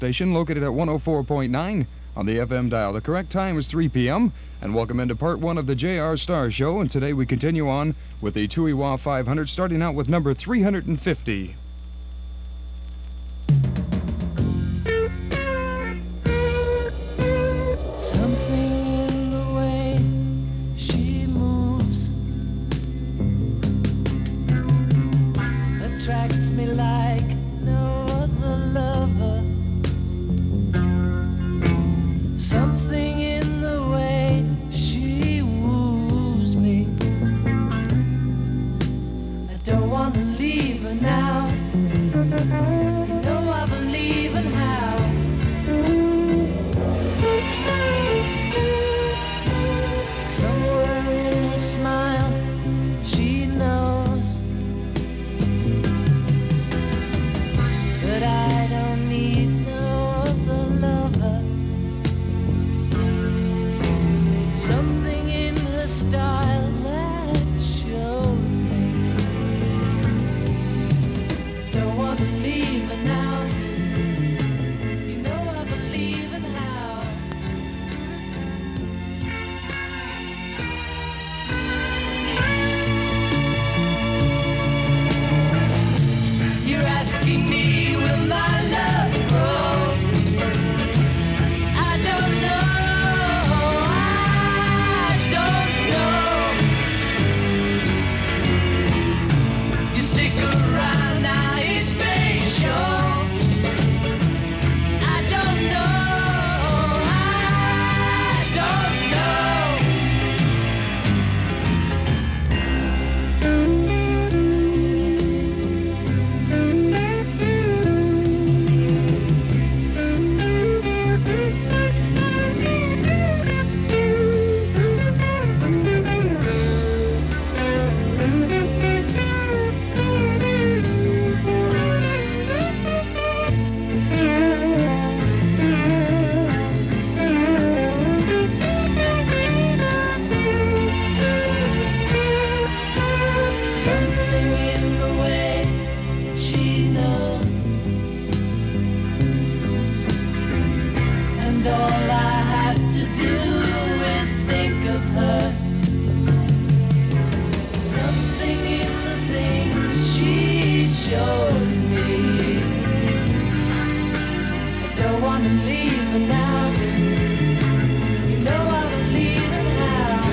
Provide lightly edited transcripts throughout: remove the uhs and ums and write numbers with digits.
station located at 104.9 on the FM dial. The correct time is 3 p.m. And welcome into part one of the J.R. Star Show. And today we continue on with the Tooheewah 500, starting out with number 350. Attracts me like no other lover. Something in the way she woos me. I don't want to leave her now. You know I believe in how. Somewhere in her smile, she knows that I don't need no other lover. Something in her style that shows me. Don't want to leave her now. You know I believe in how. You're asking me, will my love grow? I don't know, I don't know. You stick around now, it may show. I don't know, I don't something in the way she knows, and all I have to do is think of her. Something in the things she shows me. I don't want to leave her now. You know I believe in how.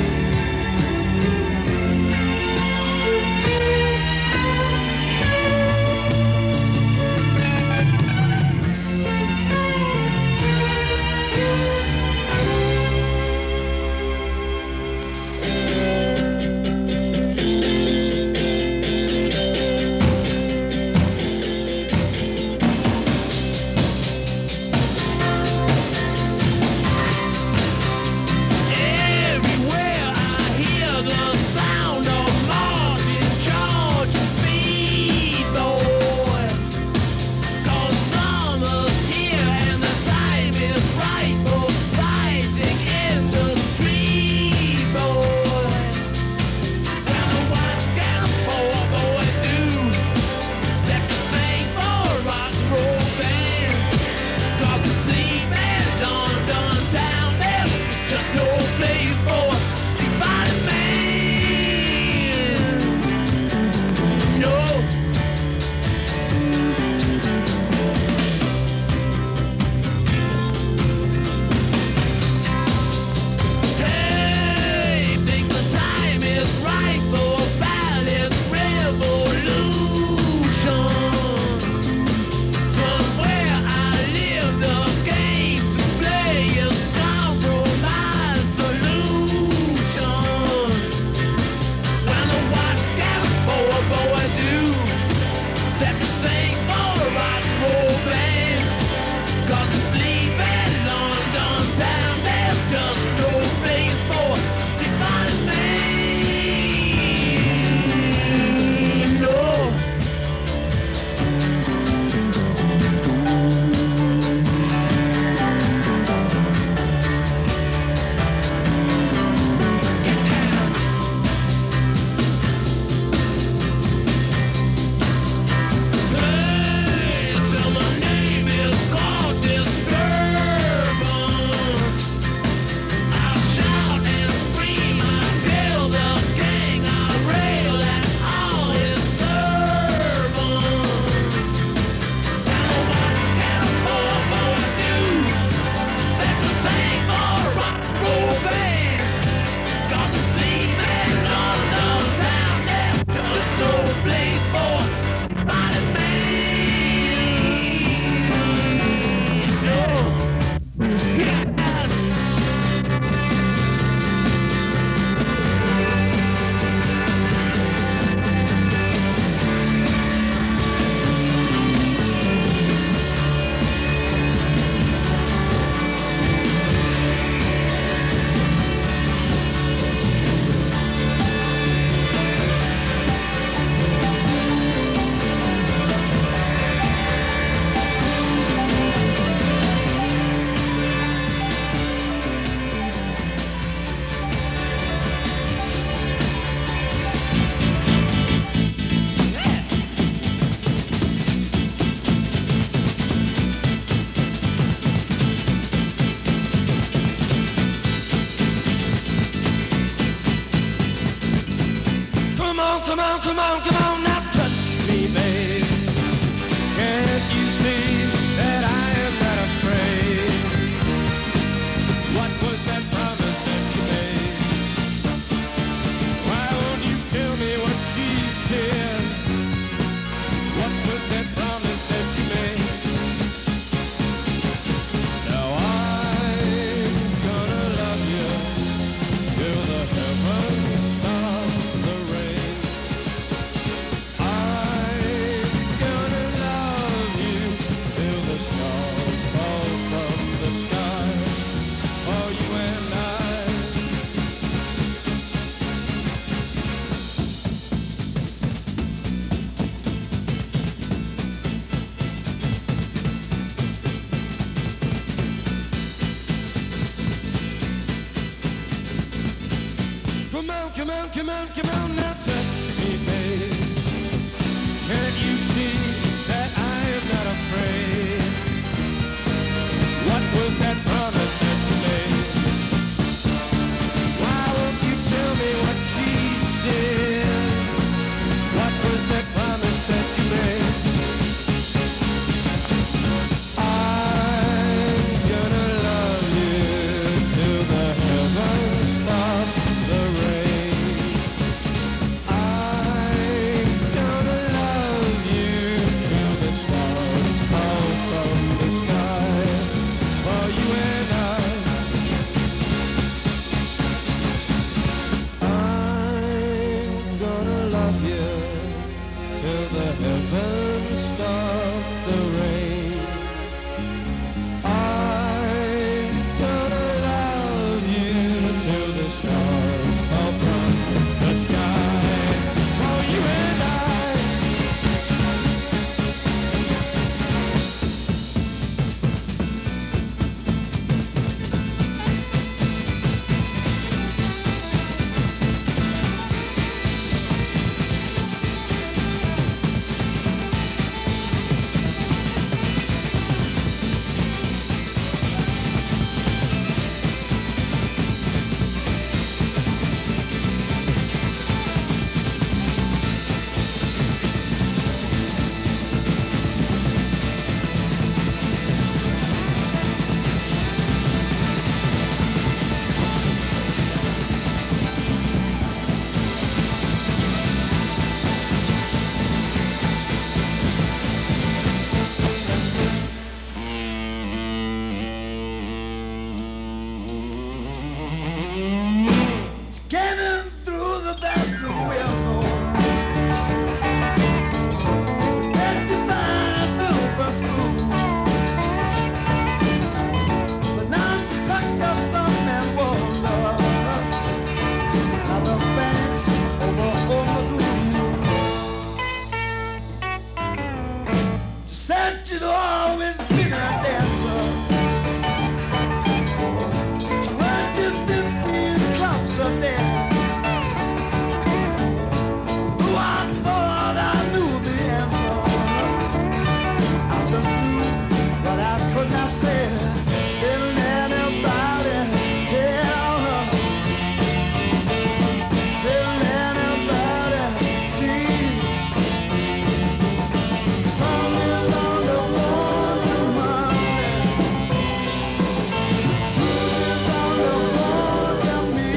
come on, come on, come on, now touch me, babe. Can't you see that I am not afraid? What was that promise that you made? Why won't you tell me what she said? What was that promise that you made? Now I'm gonna love you till the heavens stop the rain. I'm gonna love you till the stars fall from the sky for you and I. Come on, come on, come on, come on, now touch me, babe. Can't you see that I am not afraid? What was that promise that you made? Why won't you tell me what she said? What was that promise that you made? I'm gonna love you till the heavens stop the rain. I'm gonna love you till the stars fall from the sky for you and I. I'm gonna love you till the heavens stop the rain. I'm gonna love you till the stars fall from the sky for you and I. Came in through the bathroom window, had to buy a silver spoon. But now she sucks up thumb and wonders how the banks over on the green. She said she'd always been a dancer. She worked in 15 clubs a day. Though I thought I knew the answer, I just knew what I could not say. Didn't anybody tell her? Didn't anybody see? Some is on the wonder Monday. Two is on the wonder me.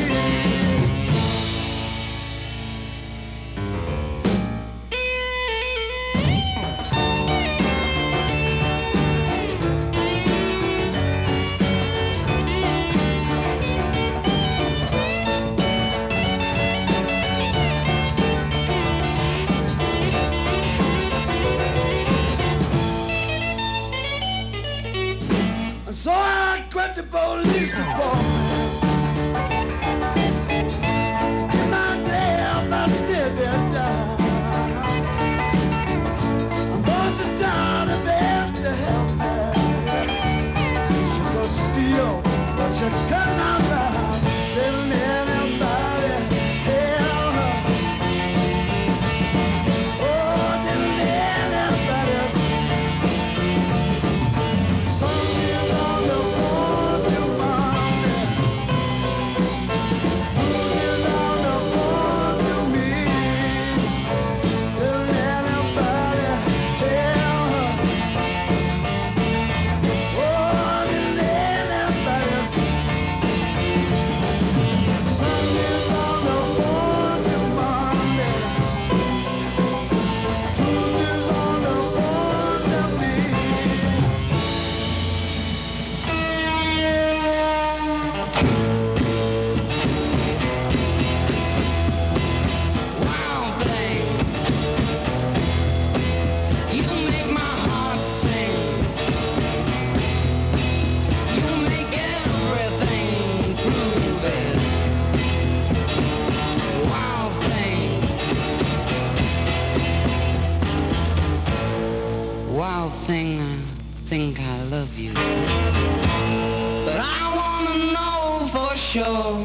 And so I quit the police department. In my day, I did die. I'm going to down and best to help me. She could steal, but she could not lie. Didn't anybody tell her? Oh, didn't anybody Something on the wonder Monday. Something on the wonder me. love you. But I wanna know for sure.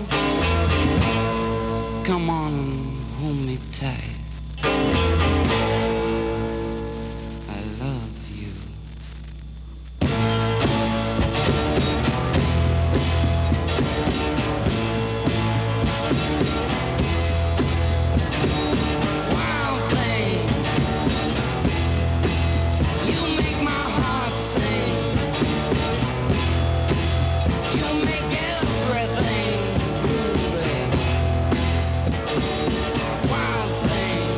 Come on and hold me tight. I love you. Wild thing, you make my heart sing. You make everything groovy. Wild thing.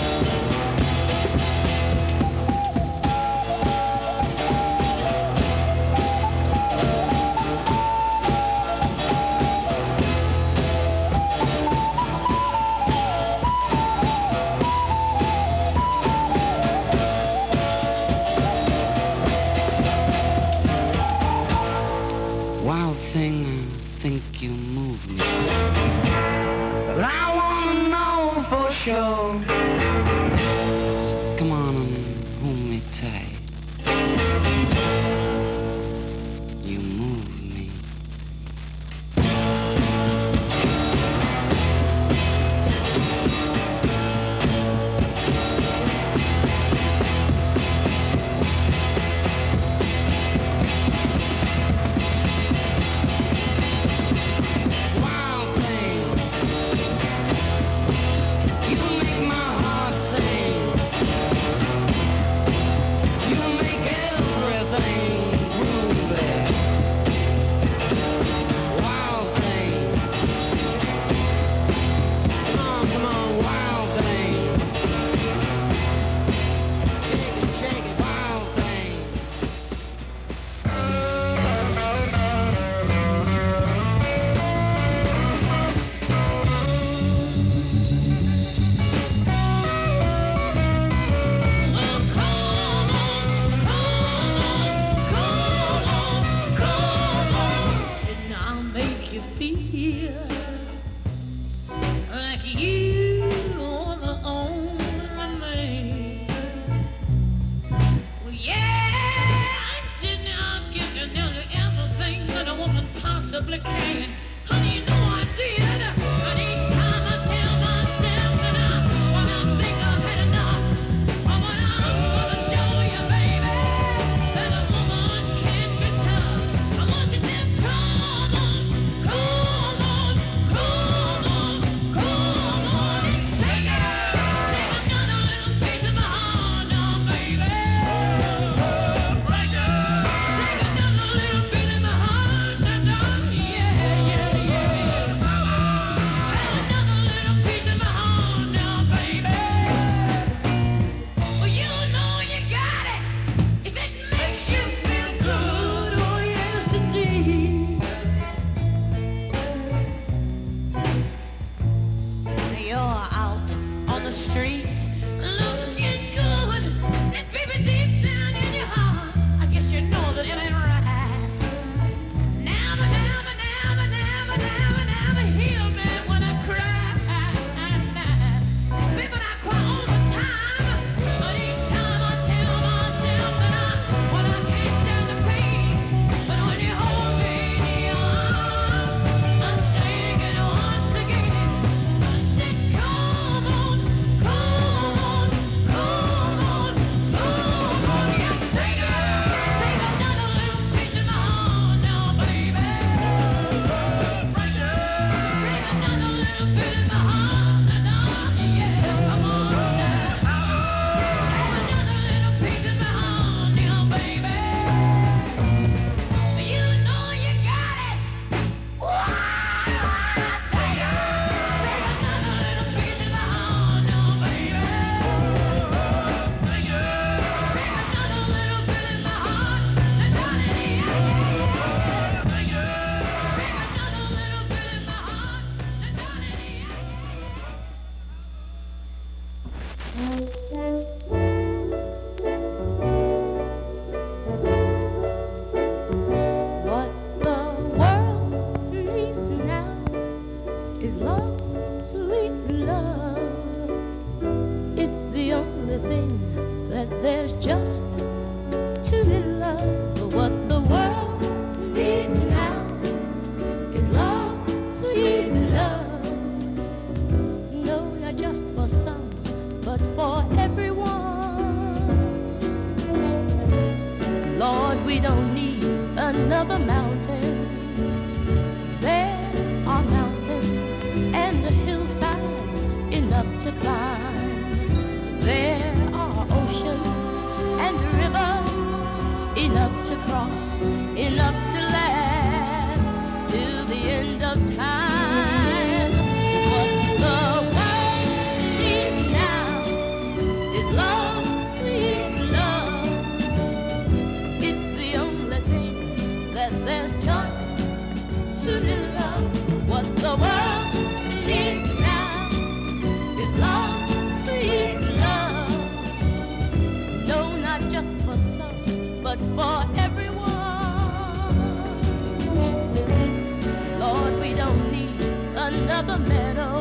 Wild thing, I think you move me. But I wanna know for sure. So come on and hold me tight. You move me. Wild thing, you make my heart sing. You make everything groovy. Wild thing, come on, wild thing. Shake it, wild thing. And I'll make you feel like you are the only man. Well, yeah, didn't I give you nearly everything that a woman possibly can? Honey, you know I did. But each time I tell myself that when I think I've had enough, but when I'm gonna show you, baby, that a woman can be tough. I want you to come on, come on, come on, come on and take it. Take another little piece of my heart now, baby. Break it. Take another little bit of my heart now, yeah, yeah. another mountain. There are mountains and hillsides enough to climb. There are oceans and rivers enough to cross, enough to last till the end of time. What the world needs now is love, sweet love. It's the only thing that there's just too little of. What the world needs now is love, sweet love. No, not just for some, but for everyone. Lord, we don't need another meadow.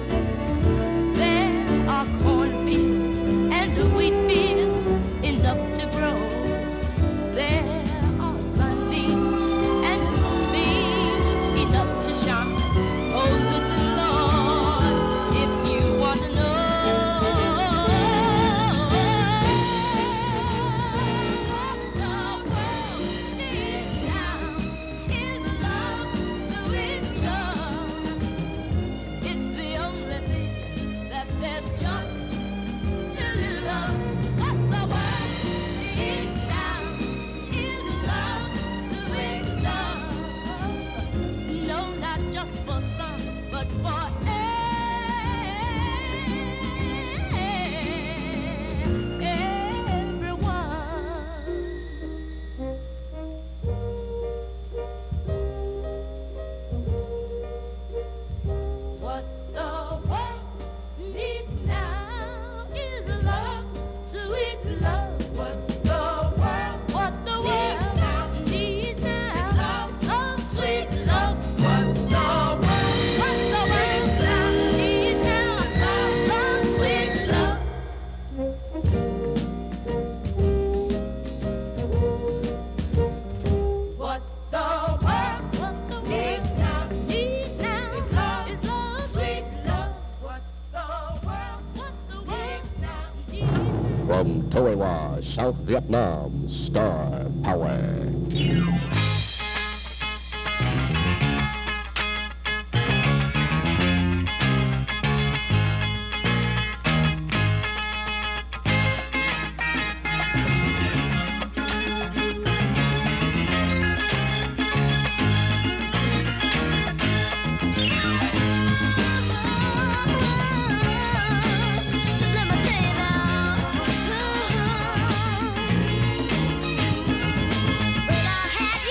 There are cornfields and wheat fields enough to grow. There are sunbeams and moonbeams enough to shine. Oh, listen, Lord, if you want to know. It's the only thing that there's just too little of. What the world needs now is love, sweet love. No, not just for some, but for what the world needs now is love, sweet love. What the world needs now is love, sweet love. What the world needs now is love, sweet love. What the world needs now is love, sweet love. What the world needs now needs. From Toewa, South Vietnam, Star Power. Just let me tell you now. But I had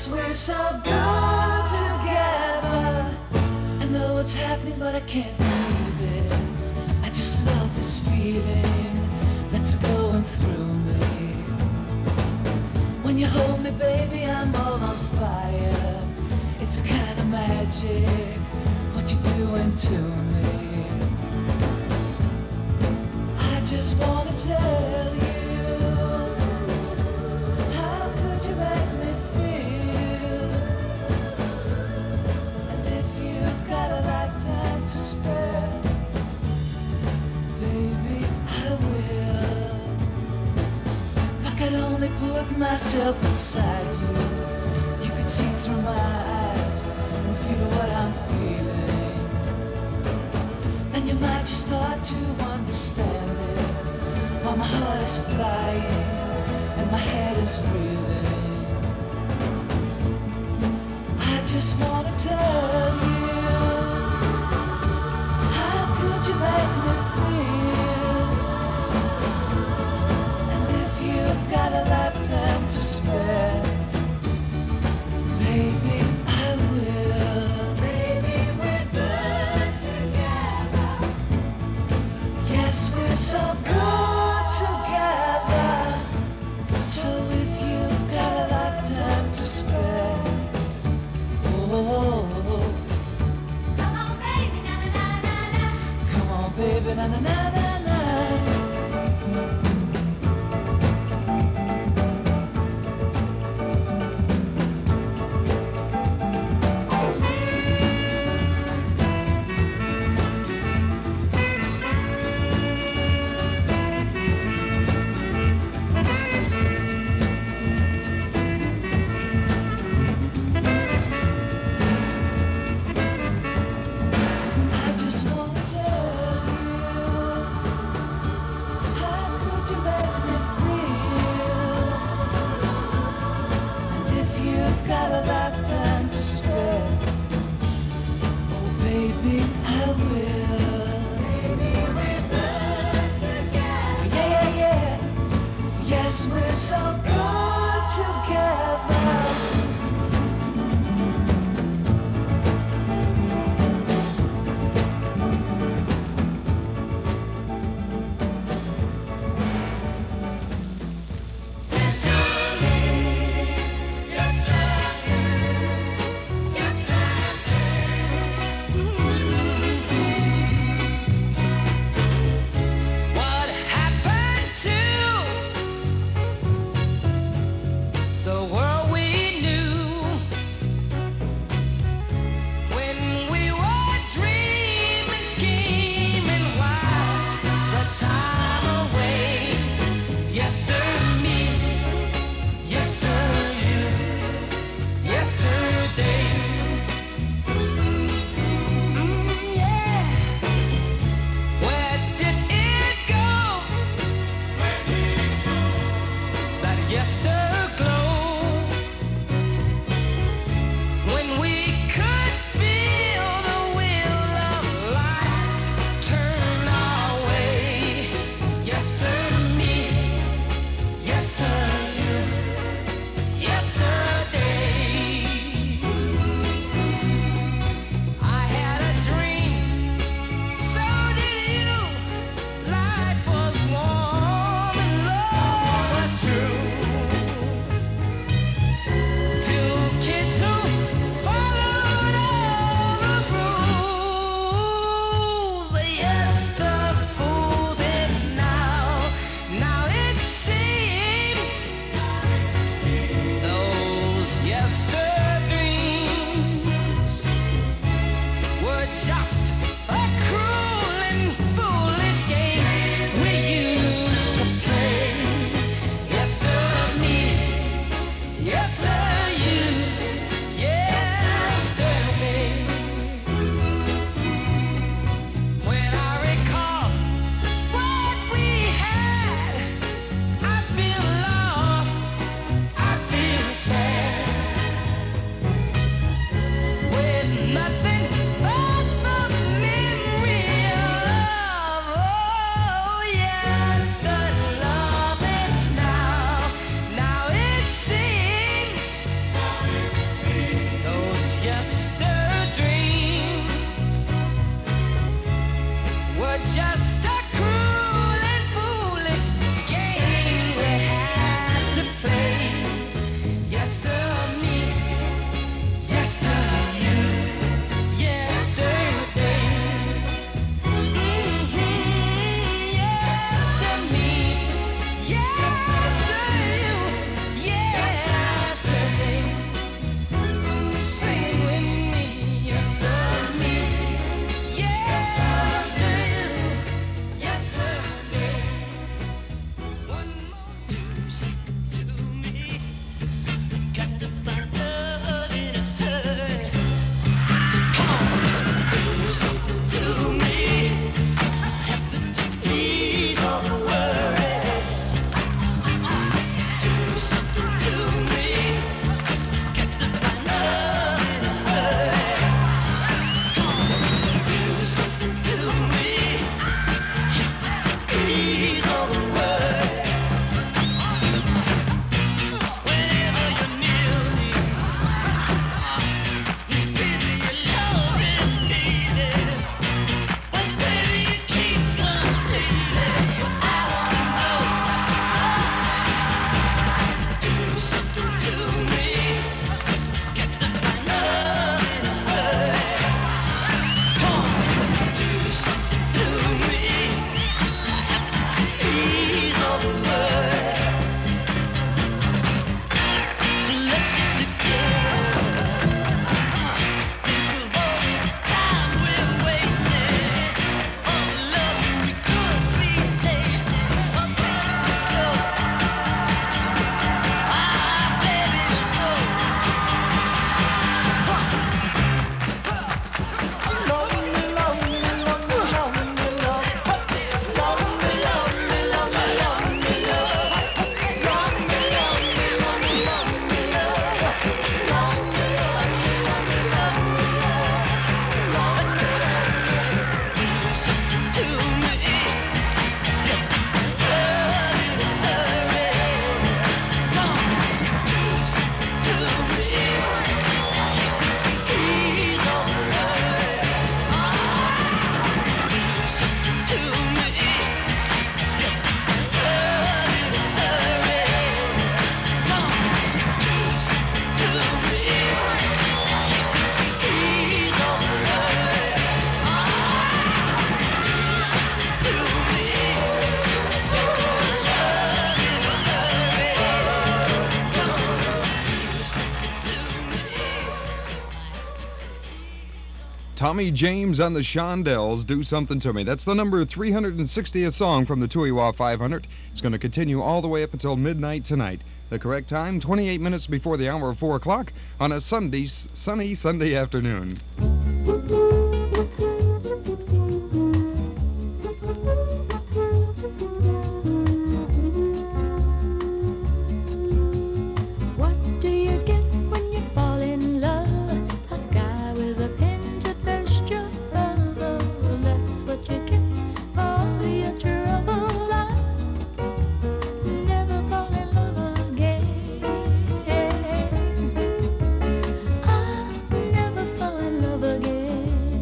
Yes, we're so good together. I know what's happening, but I can't believe it. I just love this feeling that's going through me. When you hold me, baby, I'm all on fire. It's a kind of magic, what you're doing to me. I just wanna tell you, how could you make me feel? And if you've got a lifetime to spare, baby, I will. If I could only put myself inside you, you could see through my eyes and feel what I'm feeling. Then you might just start to understand it. While my heart is flying and my head is reeling, I just wanna tell you, how could you make me feel? And if you've got a lifetime to spare, maybe I will. Baby, we're good together. Yes, we're so good together. So if you've got a lifetime to spare, oh, come on, baby, na na na na na. Come on, baby, na na na na na. I just wanna tell you, just a cruel and foolish game we had to play. Yes to me, yes to you, yesterday. Yes to me, yes to you, yesterday. Sing with me, yes to me, yes to you, yesterday. One more do something to me. Got to find love in a hurry. Come on, do something to me. Happen to ease all the worry. Do something to me. Got to find love in a hurry. Come on, do something to me. Ease all the worry. Whenever you're near me, you give me your love and need it. But baby, you keep concealing. I wanna know. Do something to me. Get to find love in a hurry. Come on, do something to me. Ease all the worry. So let's get together. Think of all the time we're wasting, all the love we could be tasting. Oh, baby, let's go. Baby, let's go. Love me, love me, love me, love me, love. Love me, love me, love me, love me, love. Love me, love me, love me, love me, love. Love me, love me, love me, love me, love. Let's go. Do something to me. Get the love in a hurry. Come on, do something to me. Ease all the worry. Do something to me. Get the love in a hurry. Come on, do something to me. Ease all the worry. Do something to me. Get the love in a hurry. Come on, do something to me. Tommy James and the Shondells, Do Something to Me. That's the number 360th song from the Tui-Wa 500. It's going to continue all the way up until midnight tonight. The correct time, 28 minutes before the hour of 4 o'clock on a sunny Sunday afternoon. What do you get when you fall in love? A guy with a pen to thirst your love. That's what you get for your trouble. I never fall in love again. I'll never fall in love again.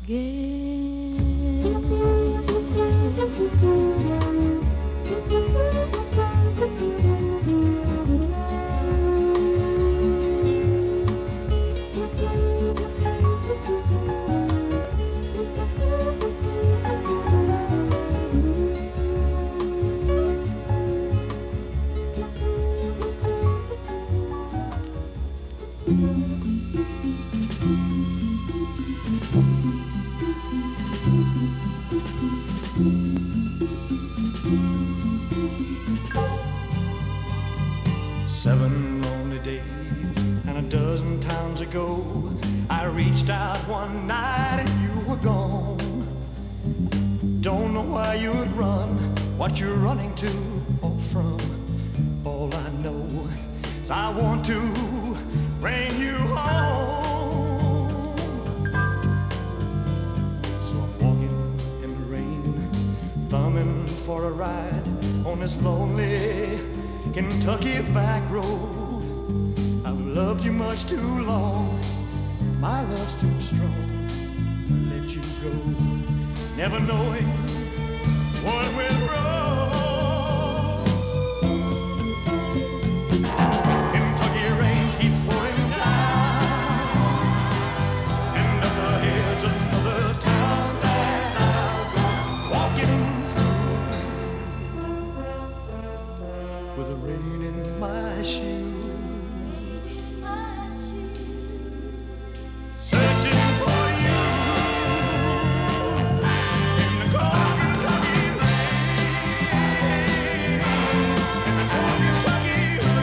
7 lonely days and a dozen times ago, I reached out one night and you were gone. Don't know why you'd run, what you're running to or from. All I know is I want to bring you home. So I'm walking in the rain, thumbing for a ride on this lonely Kentucky back road. I've loved you much too long, my love's too strong to let you go, never knowing what went wrong. Kentucky rain keeps pouring down, and up ahead's another town that I'll go walking with the rain in my shoes, searching for you in the cold Kentucky rain, in the cold Kentucky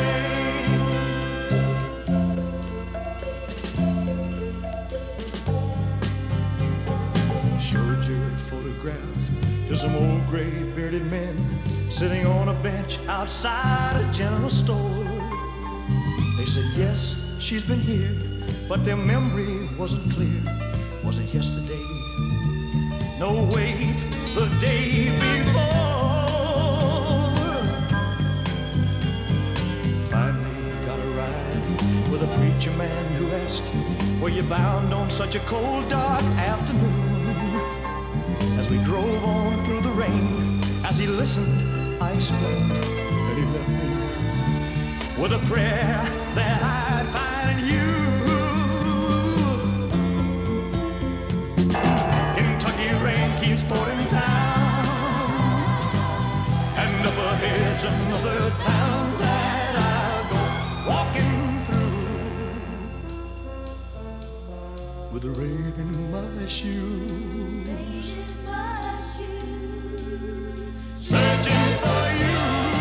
rain. Showed your photograph to some old gray-bearded men sitting on a bench outside a general store. They said, yes, she's been here, but their memory wasn't clear. Was it yesterday? No, wait, the day before. Finally got a ride with a preacher man who asked, were you bound on such a cold, dark afternoon? As we drove on through the rain, as he listened, I explained that he left me with a prayer that I'd find you. Kentucky rain keeps pouring down, and up ahead's another town that I'll go walking through with the rain in my shoes. Searching for you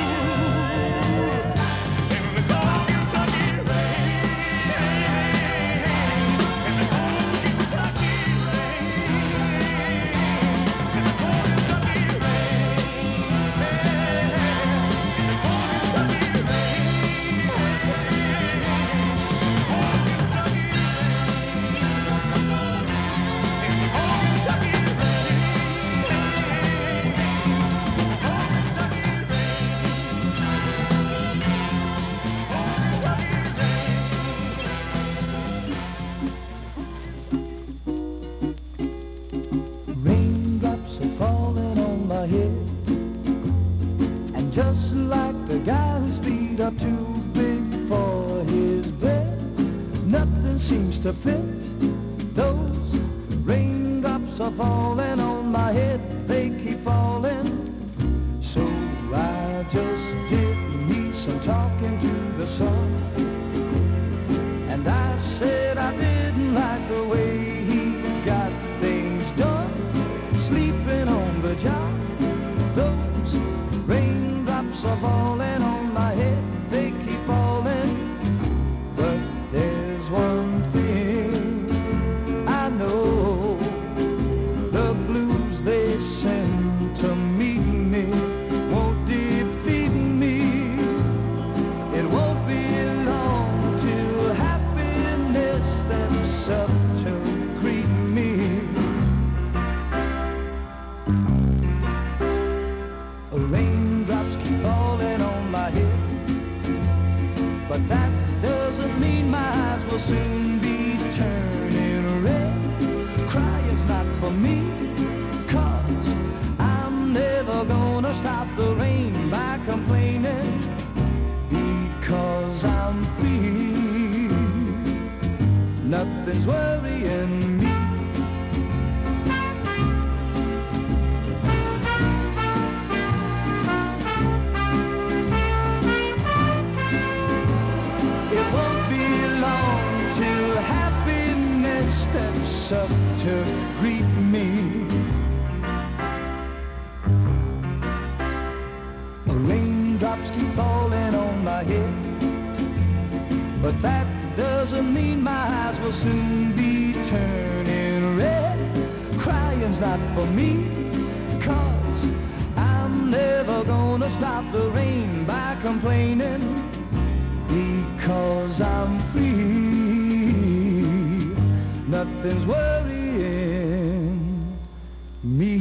in the cold Kentucky rain, in the cold Kentucky rain, in the cold Kentucky rain, in the cold Kentucky rain, cold Kentucky rain, in the cold Kentucky rain. Raindrops are falling on my head, and just like the guy whose feet are too big for his bed, nothing seems to fit. Those raindrops are falling on my head, they keep falling. So I just did me some talking to the sun, and I said I didn't like the way he got things done, sleeping on the job. Those raindrops are falling on my head, they keep falling. But there's one thing I know, the blues they send to greet me. Raindrops keep falling on my head, but that doesn't mean my eyes will soon be turning red. Crying's not for me, 'cause I'm never gonna stop the rain by complaining, because I'm free. Nothing's worrying me.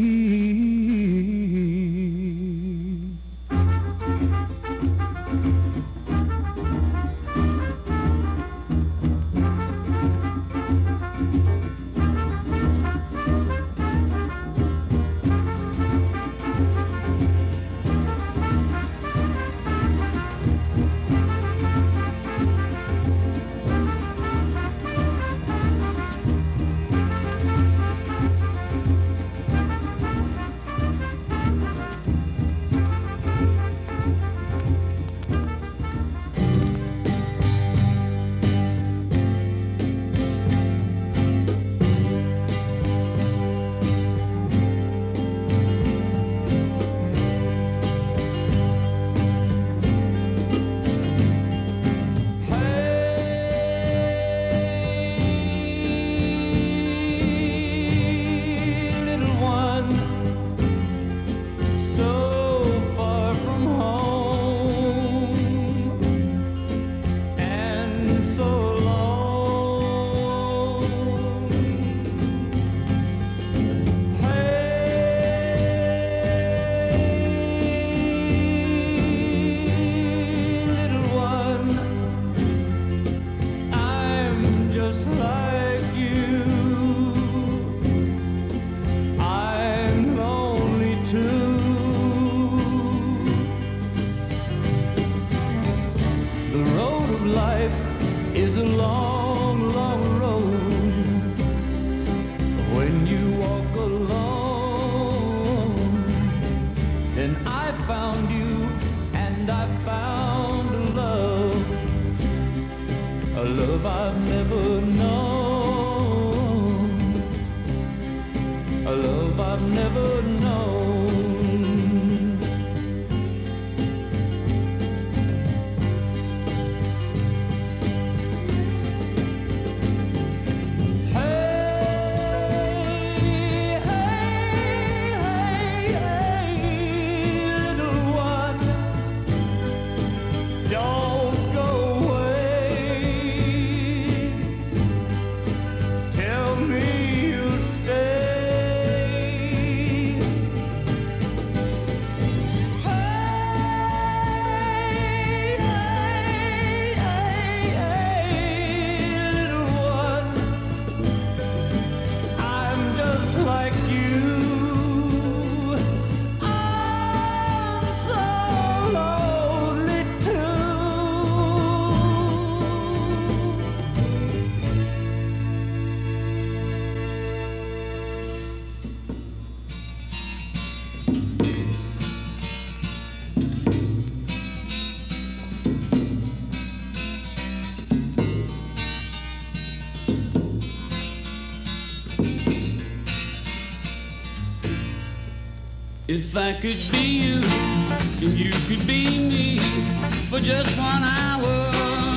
If I could be you, and you could be me for just 1 hour.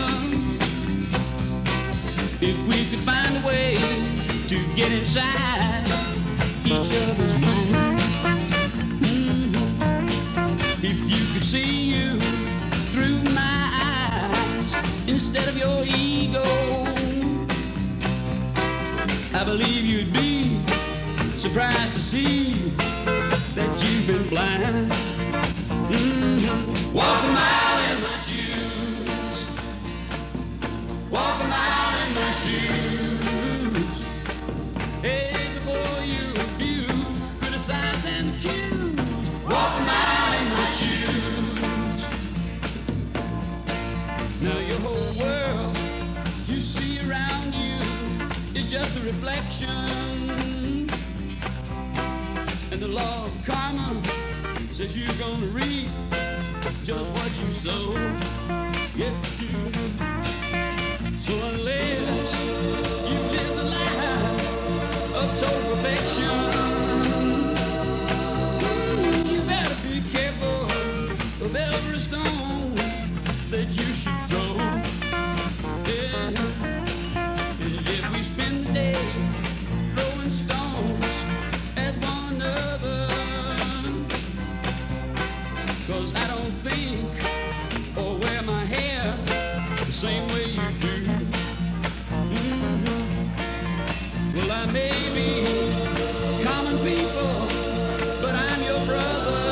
If we could find a way to get inside each other's mind. If you could see you through my eyes instead of your ego, I believe you'd be surprised to see that you've been blind. Walk a mile in my shoes. Walk a mile in my shoes. Hey, before you abuse, criticize and accuse. Walk a mile in my shoes. Now your whole world you see around you is just a reflection. And the law of karma says you're gonna reap just what you sow. Yes, you do. So unless you live the life may be common people, but I'm your brother.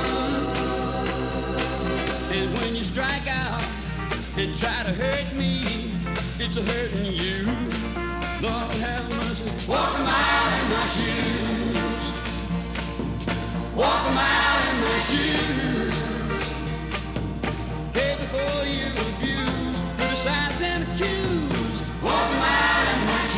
And when you strike out and try to hurt me, it's a hurting you. Lord have mercy. Walk a mile in my shoes. Walk a mile in my shoes. Hey, before you abuse, criticize and accuse. Walk a mile in my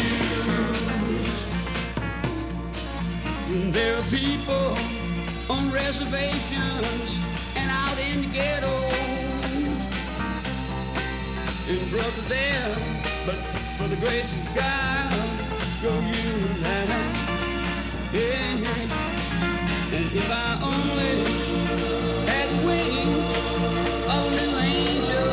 shoes. There are people on reservations and out in the ghettos. And brother there, but for the grace of God, go you and I. Yeah. And if I only had wings of a little angel,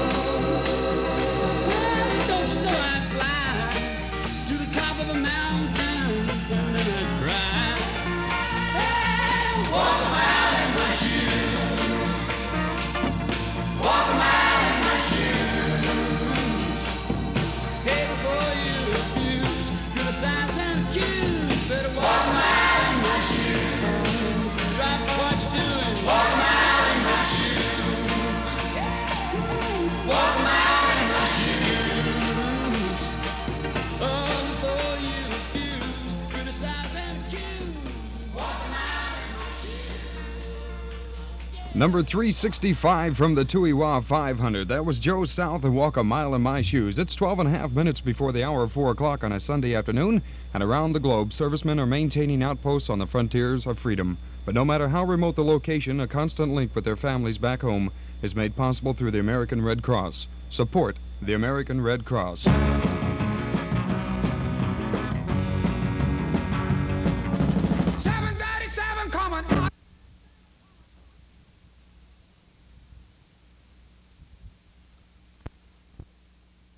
well, don't you know I'd fly to the top of a mountain and then I'd cry. Hey, walk a mile in my shoes. Walk a mile in my shoes. Hey, before you abuse, criticize and accuse, better walk a mile in my shoes. Drop what you're doing. Walk a mile in my shoes. Walk a mile in my shoes. Oh, before you abuse, criticize and accuse. Walk a mile in my shoes. Number 365 from the Toohey-Wah 500. That was Joe South and Walk a Mile in My Shoes. It's 12.5 minutes before the hour of 4 o'clock on a Sunday afternoon, and around the globe, servicemen are maintaining outposts on the frontiers of freedom. But no matter how remote the location, a constant link with their families back home is made possible through the American Red Cross. Support the American Red Cross.